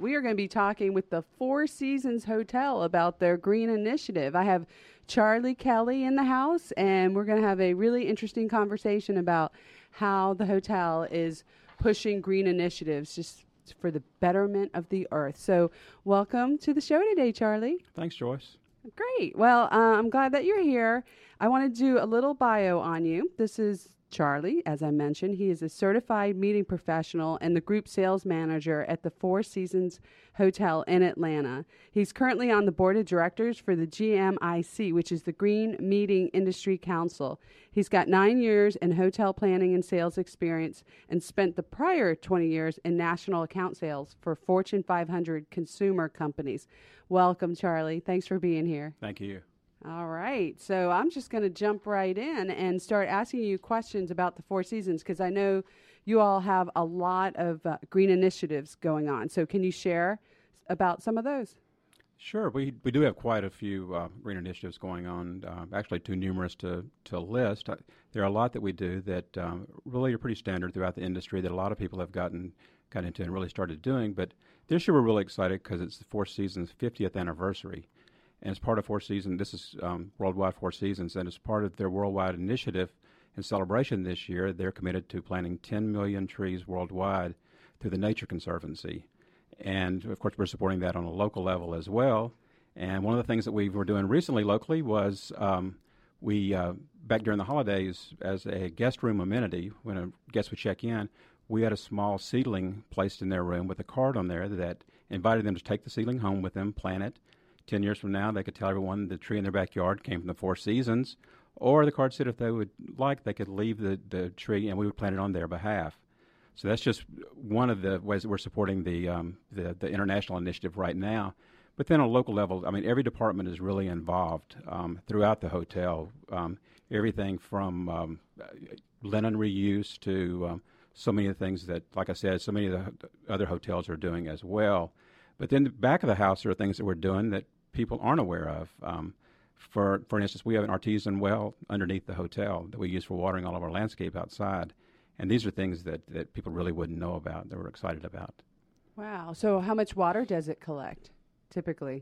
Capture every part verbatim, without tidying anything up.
we are going to be talking with the Four Seasons Hotel about their green initiative. I have Charlie Kelly in the house, and we're going to have a really interesting conversation about how the hotel is pushing green initiatives just for the betterment of the earth. So welcome to the show today, Charlie. Thanks, Joyce. Great. Well, uh, I'm glad that you're here. I want to do a little bio on you. This is Charlie, as I mentioned. He is a certified meeting professional and the group sales manager at the Four Seasons Hotel in Atlanta. He's currently on the board of directors for the G M I C, which is the Green Meeting Industry Council. He's got nine years in hotel planning and sales experience and spent the prior twenty years in national account sales for Fortune five hundred consumer companies. Welcome, Charlie. Thanks for being here. Thank you. All right. So I'm just going to jump right in and start asking you questions about the Four Seasons, because I know you all have a lot of uh, green initiatives going on. So can you share about some of those? Sure. We we do have quite a few uh, green initiatives going on, uh, actually too numerous to, to list. Uh, there are a lot that we do that um, really are pretty standard throughout the industry that a lot of people have gotten, got into and really started doing. But this year we're really excited because it's the Four Seasons fiftieth anniversary. And as part of Four Seasons, this is um, Worldwide Four Seasons, and as part of their worldwide initiative and celebration this year, they're committed to planting ten million trees worldwide through the Nature Conservancy. And, of course, we're supporting that on a local level as well. And one of the things that we were doing recently locally was um, we, uh, back during the holidays, as a guest room amenity, when a guest would check in, we had a small seedling placed in their room with a card on there that invited them to take the seedling home with them, plant it. Ten years from now, they could tell everyone the tree in their backyard came from the Four Seasons, or the card said if they would like, they could leave the, the tree and we would plant it on their behalf. So that's just one of the ways that we're supporting the, um, the the international initiative right now. But then on a local level, I mean, every department is really involved um, throughout the hotel. Um, everything from um, linen reuse to um, so many of the things that, like I said, so many of the other hotels are doing as well. But then the back of the house, there are things that we're doing that people aren't aware of. Um, for for instance, we have an artesian well underneath the hotel that we use for watering all of our landscape outside. And these are things that, that people really wouldn't know about, that we're excited about. Wow. So how much water does it collect, typically?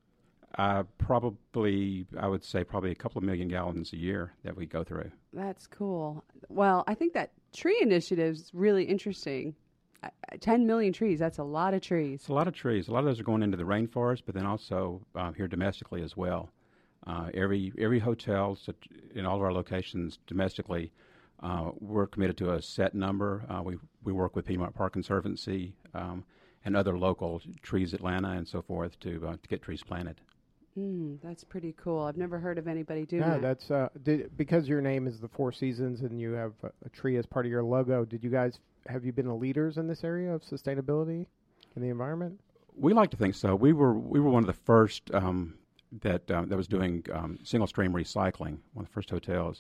Uh, probably, I would say probably a couple of million gallons a year that we go through. That's cool. Well, I think that tree initiative is really interesting. Uh, ten million trees, that's a lot of trees. It's a lot of trees. A lot of those are going into the rainforest, but then also uh, here domestically as well. Uh, every every hotel such, in all of our locations domestically, uh, we're committed to a set number. Uh, we we work with Piedmont Park Conservancy um, and other local Trees Atlanta and so forth to uh, to get trees planted. Mm, that's pretty cool. I've never heard of anybody doing yeah, that. that's uh, did, because your name is the Four Seasons and you have a, a tree as part of your logo. Did you guys have you been the leaders in this area of sustainability in the environment? We like to think so. We were we were one of the first um, that um, that was doing um, single stream recycling. One of the first hotels,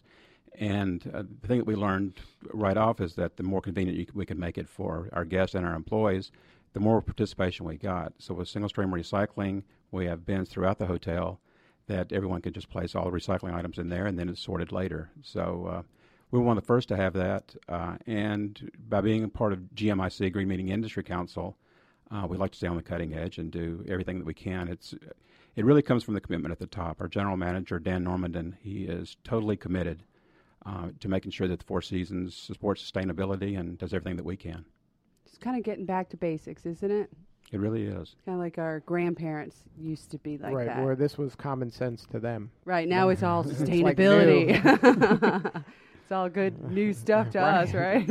and uh, the thing that we learned right off is that the more convenient you c- we could make it for our guests and our employees, the more participation we got. So with single stream recycling, we have bins throughout the hotel that everyone could just place all the recycling items in there, and then it's sorted later. So uh, we were one of the first to have that, uh, and by being a part of G M I C, Green Meeting Industry Council, uh, we like to stay on the cutting edge and do everything that we can. It's it really comes from the commitment at the top. Our general manager, Dan Normandin, he is totally committed uh, to making sure that the Four Seasons supports sustainability and does everything that we can. It's kind of getting back to basics, isn't it? It really is. Kind of like our grandparents used to be like right, that. where this was common sense to them. Right, now it's all It's like sustainability. It's all good new stuff to Right. us, right?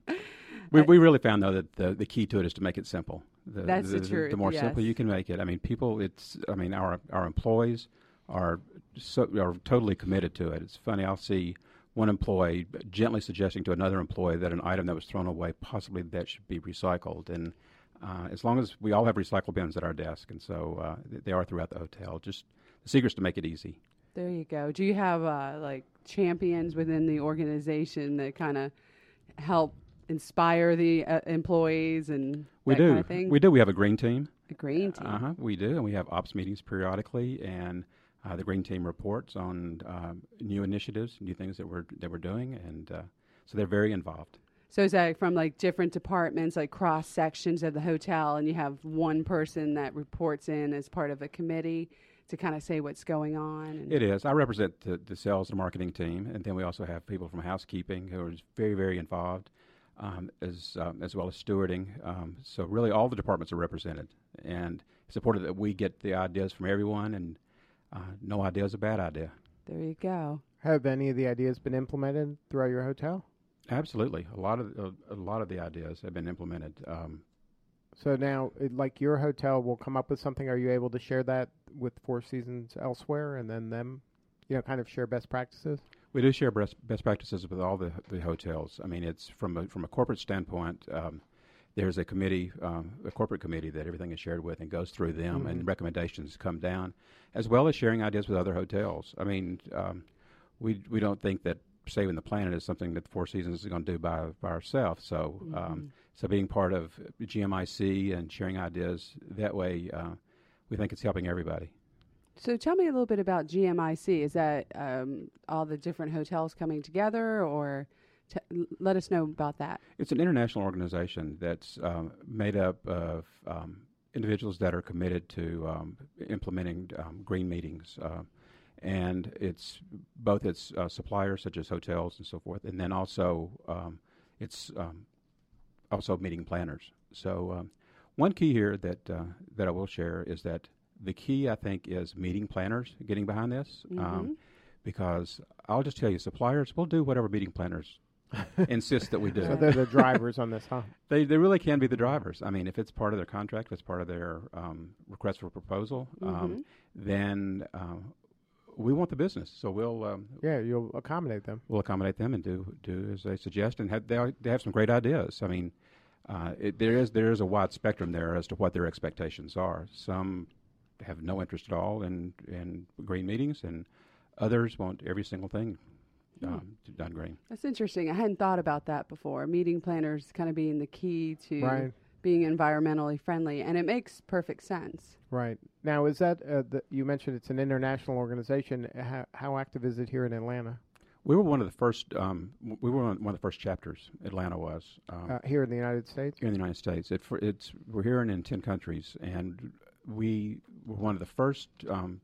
We we really found though that the, the key to it is to make it simple. The, That's the the, truth, The more yes. simple you can make it. I mean, people. It's. I mean, our our employees are so are totally committed to it. It's funny. I'll see one employee gently suggesting to another employee that an item that was thrown away possibly that should be recycled. And uh, as long as we all have recycle bins at our desk, and so uh, they are throughout the hotel. Just the secret is to make it easy. There you go. Do you have uh, like champions within the organization that kind of help inspire the uh, employees and We that do. kind of thing? We do. We have a green team. A green team. Uh huh. We do, and we have ops meetings periodically, and uh, the green team reports on uh, new initiatives, new things that we're that we're doing, and uh, so they're very involved. So is that from like different departments, like cross sections of the hotel, and you have one person that reports in as part of a committee to kind of say what's going on? And It is. I represent the, the sales and marketing team, and then we also have people from housekeeping who are very, very involved, um, as um, as well as stewarding. Um, so really, all the departments are represented, and it's important that we get the ideas from everyone, and uh, no idea is a bad idea. There you go. Have any of the ideas been implemented throughout your hotel? Absolutely, a lot of uh, a lot of the ideas have been implemented. Um, So now, it, like your hotel will come up with something. Are you able to share that with Four Seasons elsewhere, and then them, you know, kind of share best practices? We do share best, best practices with all the, the hotels. I mean, it's from a, from a corporate standpoint. Um, there's a committee, um, a corporate committee that everything is shared with and goes through them, mm-hmm. and recommendations come down, as well as sharing ideas with other hotels. I mean, um, we we don't think that saving the planet is something that Four Seasons is going to do by by ourselves. So, mm-hmm. um, so being part of G M I C and sharing ideas that way, uh, we think it's helping everybody. So tell me a little bit about G M I C. Is that um, all the different hotels coming together, or t- let us know about that? It's an international organization that's um, made up of um, individuals that are committed to um, implementing um, green meetings. Uh, and it's both its uh, suppliers, such as hotels and so forth, and then also um, it's um, also meeting planners. So um, one key here that uh, that I will share is that the key, I think, is meeting planners getting behind this, mm-hmm. um, because I'll just tell you, suppliers will do whatever meeting planners insist that we do. So they're the drivers on this, huh? They they really can be the drivers. I mean, if it's part of their contract, if it's part of their um, request for proposal, mm-hmm. um, then um, we want the business. So we'll um, yeah, you'll accommodate them. We'll accommodate them and do do as they suggest, and have, they are, they have some great ideas. I mean, uh, it, there is there is a wide spectrum there as to what their expectations are. Some have no interest at all in in green meetings, and others want every single thing um, mm. done green. That's interesting. I hadn't thought about that before. Meeting planners kind of being the key to right. being environmentally friendly, and it makes perfect sense. Right. Now, is that, uh, the, you mentioned it's an international organization. How, how active is it here in Atlanta? We were one of the first, um, we were one of the first chapters, Atlanta was. Um, uh, here in the United States? Here in the United States. It, for, it's, we're here in, in ten countries, and we were one of the first um,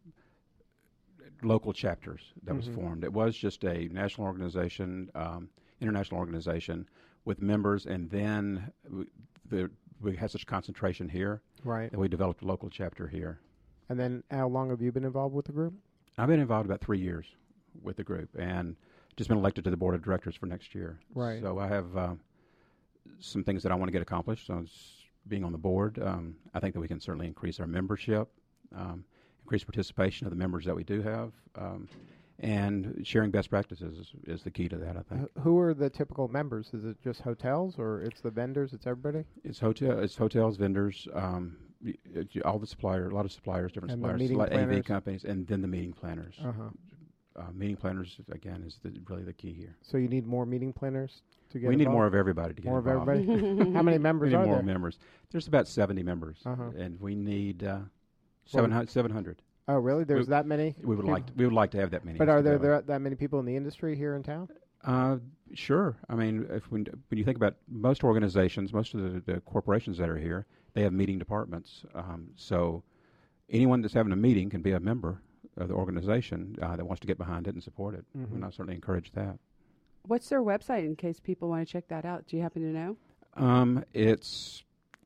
local chapters that mm-hmm. was formed. It was just a national organization, um, international organization with members, and then we, the, we had such concentration here right. that we developed a local chapter here. And then how long have you been involved with the group? I've been involved about three years with the group, and just been elected to the board of directors for next year. Right. So I have uh, some things that I want to get accomplished. So being on the board, um, I think that we can certainly increase our membership, um, increase participation of the members that we do have, um, and sharing best practices is, is the key to that, I think. H- who are the typical members? Is it just hotels, or it's the vendors, it's everybody? It's hotel, it's hotels, vendors, um, all the suppliers, a lot of suppliers, different and suppliers, meeting A V planners. companies, and then the meeting planners. Uh-huh. Uh, meeting planners, again, is the, really the key here. So you need more meeting planners to get We involved? need more of everybody to get more involved. More of everybody? How many members we need are more there? members. There's about seventy members, uh-huh. and we need uh, well, seven hundred. Oh, really? There's we, that many? We would people? like to, we would like to have that many. But are there, there that many people in the industry here in town? Uh, sure. I mean, if when, when you think about most organizations, most of the, the corporations that are here, they have meeting departments. Um, so anyone that's having a meeting can be a member of the organization uh, that wants to get behind it and support it. Mm-hmm. And I certainly encourage that. What's their website in case people want to check that out? Do you happen to know? Um, it's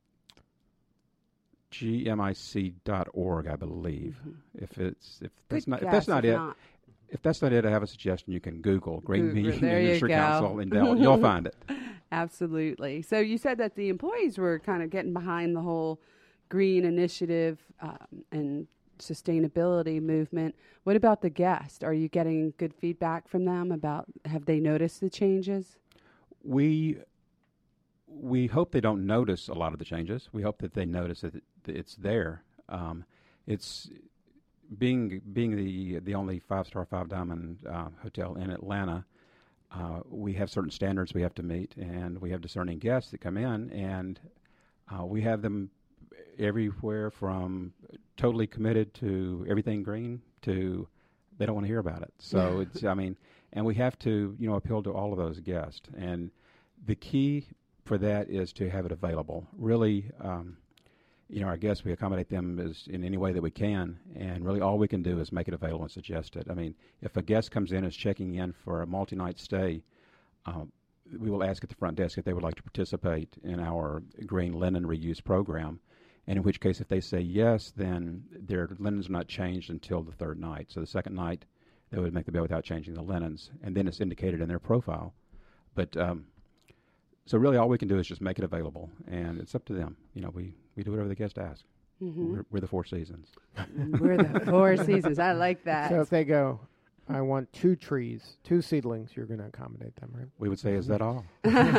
G M I C dot org, I believe. Mm-hmm. If it's if that's Good not guess, if that's not if it, not. if that's not it, I have a suggestion. You can Google Green Google, Meeting there Industry you go. Council, and they'll, you'll find it. Absolutely. So you said that the employees were kind of getting behind the whole green initiative um, and sustainability movement. What about the guests? Are you getting good feedback from them about, have they noticed the changes? We we hope they don't notice a lot of the changes. We hope that they notice that, it, that it's there. Um, it's being being the the only five star, five diamond uh, hotel in Atlanta. Uh, we have certain standards we have to meet, and we have discerning guests that come in, and uh, we have them everywhere from totally committed to everything green to they don't want to hear about it. So it's, I mean, and we have to, you know, appeal to all of those guests. And the key for that is to have it available. Really, um, you know, our guests, we accommodate them as in any way that we can, and really all we can do is make it available and suggest it. I mean, if a guest comes in and is checking in for a multi-night stay, um, we will ask at the front desk if they would like to participate in our green linen reuse program, and in which case if they say yes, then their linens are not changed until the third night. So the second night, they would make the bed without changing the linens, and then it's indicated in their profile. But um, so really all we can do is just make it available, and it's up to them. You know, we, we do whatever the guest asks. Mm-hmm. We're, we're the Four Seasons. We're the Four Seasons. I like that. So if they go, I want two trees, two seedlings, you're going to accommodate them, right? We would say, is that all?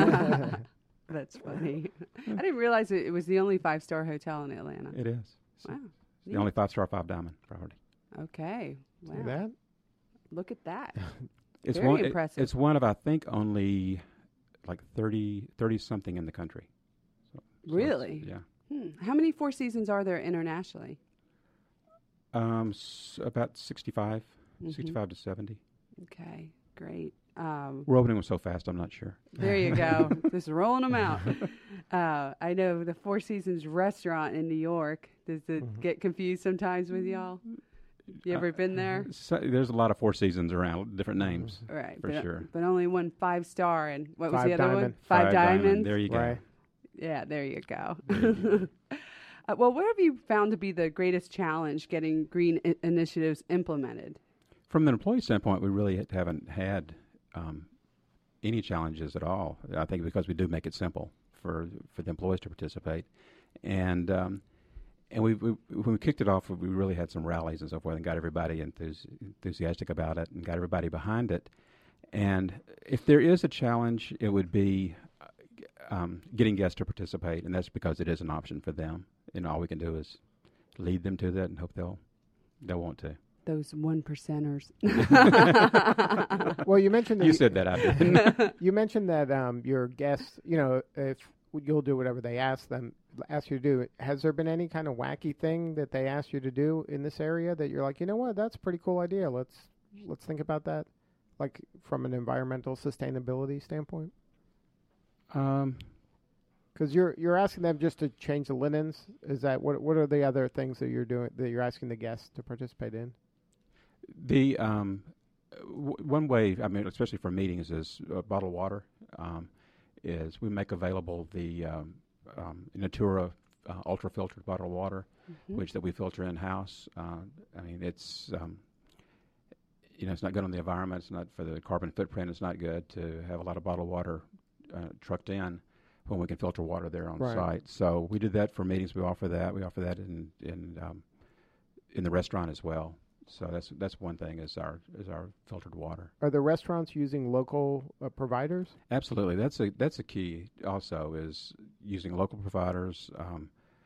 That's funny. I didn't realize it, it was the only five-star hotel in Atlanta. It is. Wow. The only five-star, five-diamond property. Okay. Wow. See that? Look at that. It's Very one, it- impressive. it's one of, I think, only like thirty, thirty-something in the country. So, so it's- Really? yeah. Hmm. How many Four Seasons are there internationally? Um, s- about sixty-five, Mhm. sixty-five to seventy. Okay, great. Um, We're opening them so fast, I'm not sure. there you go. Just rolling them out. Uh, I know the Four Seasons restaurant in New York. Does it Mhm. get confused sometimes with y'all? You ever been there? So, there's a lot of Four Seasons around, different names. Right, For but, sure. but only one five star, and what was Five the other one? diamond. Five, Five Diamond, diamonds. there you go. Right. Yeah, there you go. There you uh, well, what have you found to be the greatest challenge getting green I- initiatives implemented? From an employee standpoint, we really ha- haven't had um, any challenges at all. I think because we do make it simple for for the employees to participate, and um, and we, we when we kicked it off, we really had some rallies and so forth, and got everybody enthus- enthusiastic about it, and got everybody behind it. And if there is a challenge, it would be um, getting guests to participate, and that's because it is an option for them. And all we can do is lead them to that, and hope they'll they'll want to. Those one percenters. Well, you mentioned that You said that, I didn't. You mentioned that um, your guests, you know, if you'll do whatever they ask them, ask you to do. Has there been any kind of wacky thing that they asked you to do in this area that you're like, you know what, that's a pretty cool idea. Let's let's think about that, like from an environmental sustainability standpoint. Um, Because you're you're asking them just to change the linens. Is that what? What are the other things that you're doing that you're asking the guests to participate in? The um, w- one way, I mean, especially for meetings, is uh, bottled water. Um, is we make available the um, um, Natura uh, ultra filtered bottled water, Mhm. which that we filter in house. Uh, I mean, it's um, you know, it's not good on the environment. It's not for the carbon footprint. It's not good to have a lot of bottled water uh, trucked in when we can filter water there on Right. site. So we do that for meetings. We offer that. We offer that in in um, in the restaurant as well. So that's that's one thing is our is our filtered water. Are the restaurants using local uh, providers? Absolutely, that's a that's a key. Also, is using local providers, um,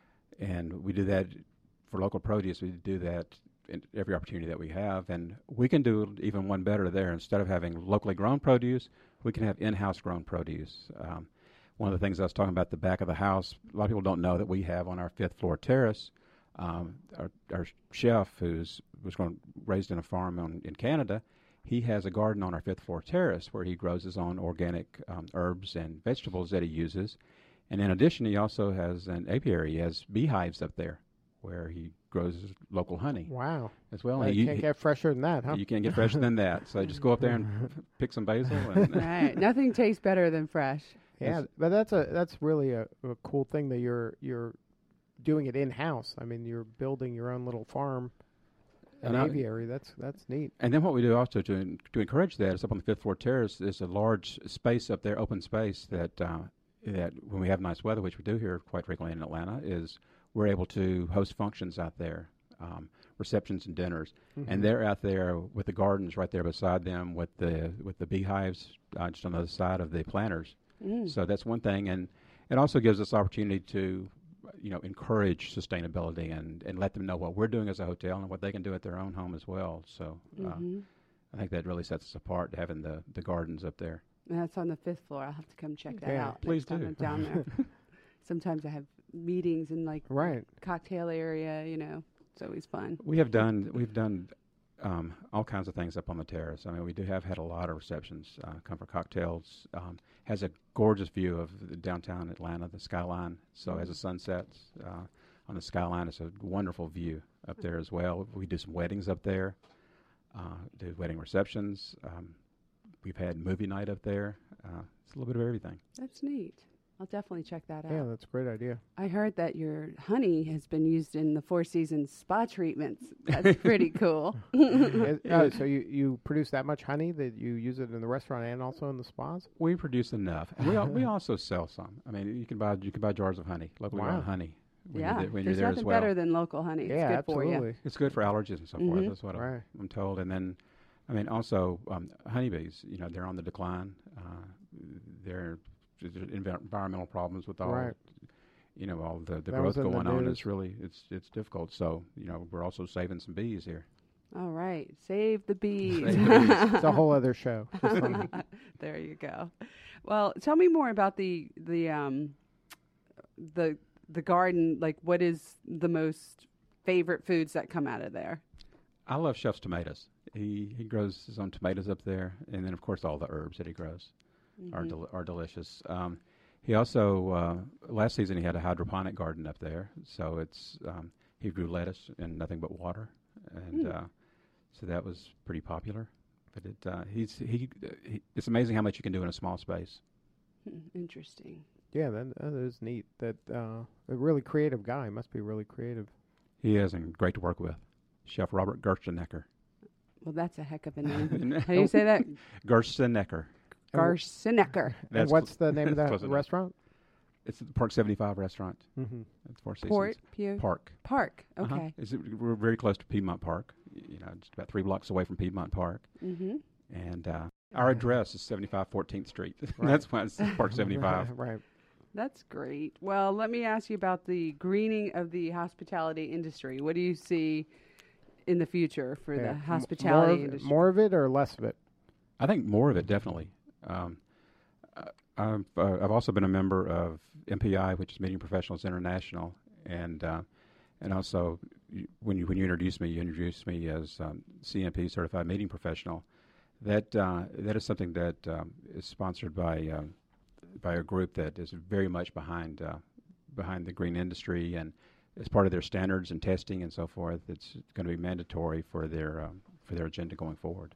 and we do that for local produce. We do that in every opportunity that we have, and we can do even one better there. Instead of having locally grown produce, we can have in-house grown produce. Um, one of the things I was talking about, the back of the house, a lot of people don't know that we have on our fifth floor terrace. Um, our, our chef, who's was going raised in a farm on, in Canada, he has a garden on our fifth floor terrace where he grows his own organic um, herbs and vegetables that he uses. And in addition, he also has an apiary. He has beehives up there where he grows his local honey Wow. as well. Well, And you you, can't get fresher than that, huh? you can't get fresher than that. So just go up there and pick some basil. And Right. Nothing tastes better than fresh. Yeah, That's- but that's a that's really a, a cool thing that you're you're doing it in house. I mean, you're building your own little farm, an And I- aviary. That's that's neat. And then what we do also to en- to encourage that is up on the fifth floor terrace is a large space up there, open space that uh, that when we have nice weather, which we do here quite frequently in Atlanta, is we're able to host functions out there, um, receptions and dinners, Mhm. and they're out there with the gardens right there beside them, with the with the beehives uh, just on the other side of the planters. Mm. So that's one thing, and it also gives us opportunity to, you know, encourage sustainability and, and let them know what we're doing as a hotel and what they can do at their own home as well. So uh, Mhm. I think that really sets us apart, having the, the gardens up there. And that's on the fifth floor. I'll have to come check that Yeah, out. please next time do. I'm down there. Sometimes I have meetings in like Right. cocktail area. You know, it's always fun. We have done we've done um, all kinds of things up on the terrace. I mean, we do have had a lot of receptions. Uh, Comfort Cocktails um, has a gorgeous view of the downtown Atlanta, the skyline. So Mm-hmm. as the sun sets uh, on the skyline, it's a wonderful view up there as well. We do some weddings up there, uh, do wedding receptions. Um, we've had movie night up there. Uh, it's a little bit of everything. That's neat. I'll definitely check that out. Yeah, that's a great idea. I heard that your honey has been used in the Four Seasons spa treatments. That's pretty cool. Is- oh, so you, you produce that much honey that you use it in the restaurant and also in the spas? We produce enough, and we al- we also sell some. I mean, you can buy you can buy jars of honey, locally Wow. grown honey. When Yeah, you're there, when there's you're there nothing as well. better than local honey. It's yeah, good for you. absolutely. It's good for allergies and so Mhm. forth. That's what Right. I'm, I'm told. And then, I mean, also um, honeybees. You know, they're on the decline. Uh, they're there's envi- environmental problems with all, Right. you know, all the, the That was growth in the going on. news. It's really it's it's difficult. So you know, we're also saving some bees here. All right. Save the bees. Save the bees. It's a whole other show. Just like- There you go. Well, tell me more about the the um the the garden. Like, what is the most favorite foods that come out of there? I love Chef's tomatoes. He he grows his own tomatoes up there, and then of course all the herbs that he grows are Mhm. del- are delicious. Um, he also uh, last season he had a hydroponic garden up there, so it's um, he grew lettuce in nothing but water, and Mm. uh, so that was pretty popular. But it uh, he's he, he it's amazing how much you can do in a small space. Hmm, Interesting. yeah, that, that is neat. That uh, a really creative guy. Must be really creative. He is and great to work with. Chef Robert Gerstenecker. Well, that's a heck of a name. How do you say that? Gerstenecker. Garcinecker. And That's what's the name of close that enough. restaurant? It's the Park seventy-five restaurant. Mm-hmm. At Four Seasons. Port Pew Park. Park. Uh-huh. Okay. It's, we're very close to Piedmont Park. y- You know, just about three blocks away from Piedmont Park. Mm-hmm. And uh, our address is seventy-five fourteenth Street. Right. That's why it's Park seventy-five. right. That's great. Well, let me ask you about the greening of the hospitality industry. What do you see in the future for Yeah. the M- hospitality more of, industry? More of it or less of it? I think more of it, definitely. Um, uh, I've, uh, I've also been a member of M P I, which is Meeting Professionals International. And uh, and also, you, when, you, when you introduced me, you introduced me as um, C M P, Certified Meeting Professional. That, uh, that is something that um, is sponsored by um, by a group that is very much behind uh, behind the green industry, and as part of their standards and testing and so forth, it's going to be mandatory for their um, for their agenda going forward.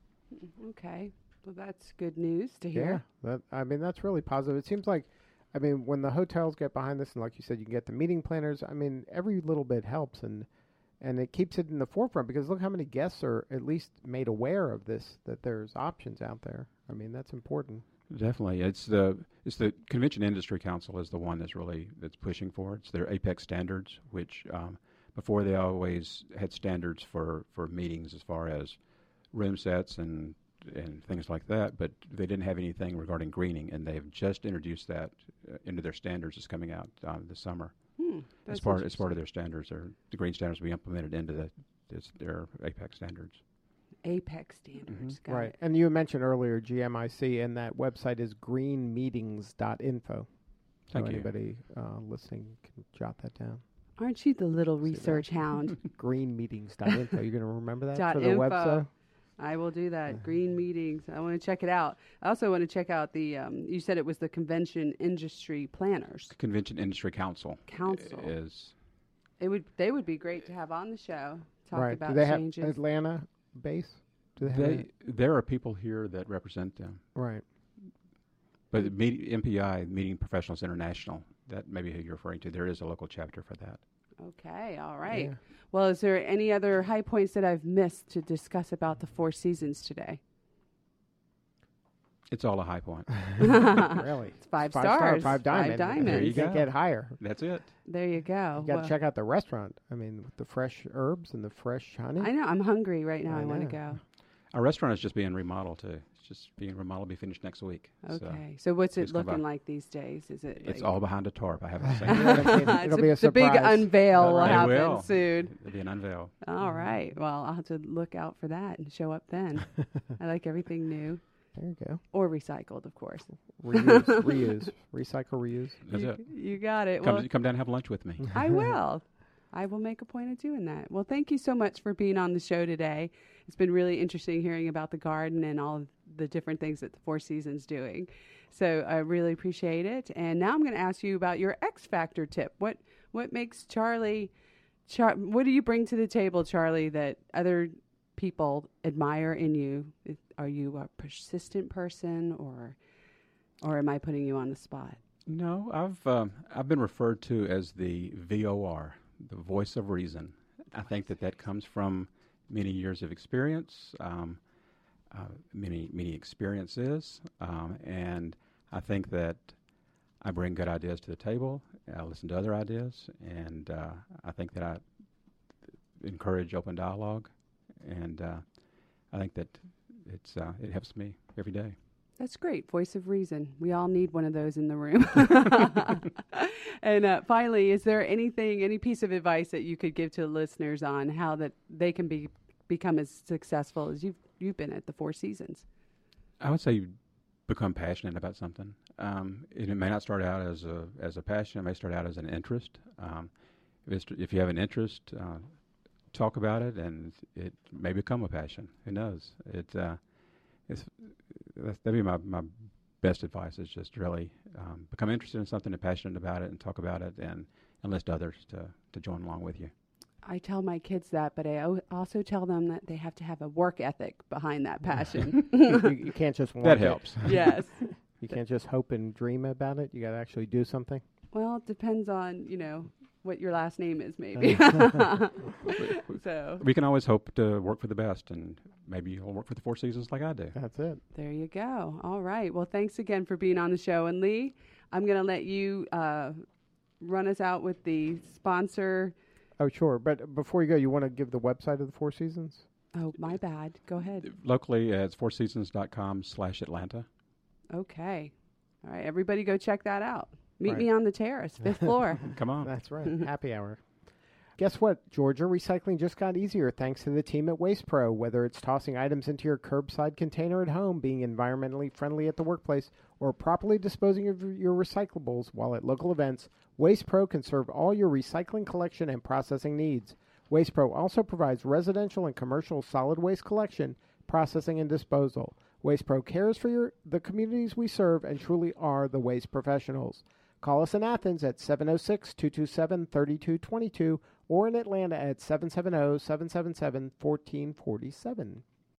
Okay. Well, that's good news to Yeah. hear. That I mean, that's really positive. It seems like, I mean, when the hotels get behind this, and like you said, you can get the meeting planners. I mean, every little bit helps, and and it keeps it in the forefront because look how many guests are at least made aware of this, that there's options out there. I mean, that's important. Definitely, it's the it's the Convention Industry Council is the one that's really that's pushing for it. It's their APEX standards, which um, before they always had standards for, for meetings as far as room sets and and things like that, but they didn't have anything regarding greening, and they've just introduced that uh, into their standards that's coming out um, this summer. Hmm, As that's part as interesting. part of their standards, or the green standards will be implemented into the this, their APEX standards. APEX standards. Got right. it. And you mentioned earlier G M I C, and that website is green meetings dot info. So Thank you. anybody uh, listening can jot that down. Aren't you the little See that? research hound? green meetings dot info. You're going to remember that Dot for the info. website? I will do that. Green meetings. I want to check it out. I also want to check out the. Um, you said it was the Convention Industry Planners Convention Industry Council Council. is It would. They would be great to have on the show. Talk Right. about Do they changes. have Atlanta base? Do they have they there are people here that represent them. a, right. But the meet, M P I, Meeting Professionals International, that may be who you're referring to. There is a local chapter for that. Okay. All right. Yeah. Well, is there any other high points that I've missed to discuss about the Four Seasons today? It's all a high point. Really? It's five, Five stars. star, five diamond. diamonds. There you can't go. get higher. That's it. There you go. You got to Well, check out the restaurant. I mean, with the fresh herbs and the fresh honey. I know. I'm hungry right now. I I, want to know. go. Our restaurant is just being remodeled too. It's just being remodeled, be finished next week. So Okay. So, what's it please come looking by. like these days? Is it? it's like- all behind a tarp. I haven't seen Yeah, it. it'll be- It's it'll be a the big surprise. unveil will Right. It happen will. soon. It'll be an unveil. All right. Well, I'll have to look out for that and show up then. I like everything new There you go. or recycled, of course. Reuse, reuse, recycle, reuse. That's you, it. you got it. Come, Well, come down and have lunch with me. I will. I will make a point of doing that. Well, thank you so much for being on the show today. It's been really interesting hearing about the garden and all of the different things that the Four Seasons doing. So I really appreciate it. And now I'm going to ask you about your X Factor tip. What what makes Charlie, Char- what do you bring to the table, Charlie, that other people admire in you? Are you a persistent person, or or am I putting you on the spot? No, I've um, I've been referred to as the V O R, the voice of reason. I think that that comes from many years of experience, um, uh, many many experiences, um, and I think that I bring good ideas to the table. I listen to other ideas, and uh, I think that I encourage open dialogue, and uh, I think that it's uh, it helps me every day. That's great. Voice of reason. We all need one of those in the room. And uh, finally, is there anything, any piece of advice that you could give to listeners on how that they can be become as successful as you've you've been at the Four Seasons? I would say you become passionate about something. Um, it, it may not start out as a as a passion. It may start out as an interest. Um, if, it's, if you have an interest, uh, talk about it, and it may become a passion. Who knows? It uh, it's that's, that'd be my, my best advice, is just really um, become interested in something and passionate about it, and talk about it, and enlist others to, to join along with you. I tell my kids that, but I o- also tell them that they have to have a work ethic behind that passion. you, you can't just want That it. helps. Yes. You can't just hope and dream about it. You got to actually do something. Well, it depends on, you know, what your last name is, maybe. So We can always hope to work for the best, and maybe you'll work for the Four Seasons like I do. That's it. there you go. All right. Well, thanks again for being on the show. And Lee, I'm going to let you uh, run us out with the sponsor. Oh, sure. But before you go, you want to give the website of the Four Seasons? Oh, my bad. Go ahead. Locally, uh, it's four seasons dot com slash Atlanta. Okay. All right. Everybody go check that out. Meet Right. me on the terrace, fifth floor. Come on. That's right. Happy hour. Guess what? Georgia recycling just got easier thanks to the team at Waste Pro. Whether it's tossing items into your curbside container at home, being environmentally friendly at the workplace, or properly disposing of your recyclables while at local events, Waste Pro can serve all your recycling collection and processing needs. Waste Pro also provides residential and commercial solid waste collection, processing, and disposal. Waste Pro cares for your, the communities we serve and truly are the waste professionals. Call us in Athens at seven oh six, two two seven, three two two two or in Atlanta at seven seven zero, seven seven seven, one four four seven.